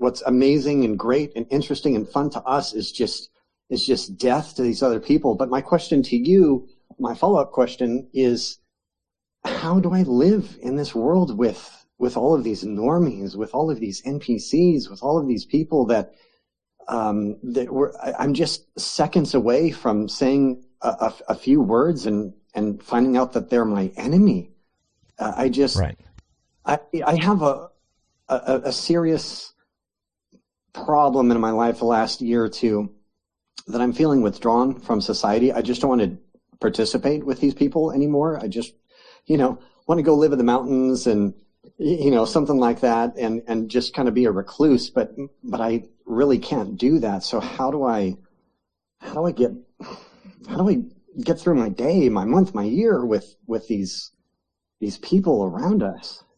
what's amazing and great and interesting and fun to us is just death to these other people. But my question to you, my follow-up question is, how do I live in this world with all of these normies, with all of these NPCs, with all of these people that I'm just seconds away from saying a few words and finding out that they're my enemy. Right. I have a serious problem in my life the last year or two that I'm feeling withdrawn from society. I just don't want to participate with these people anymore. I just, want to go live in the mountains and, something like that and just kind of be a recluse, but I really can't do that. So how do I get through my day, my month, my year with these people around us?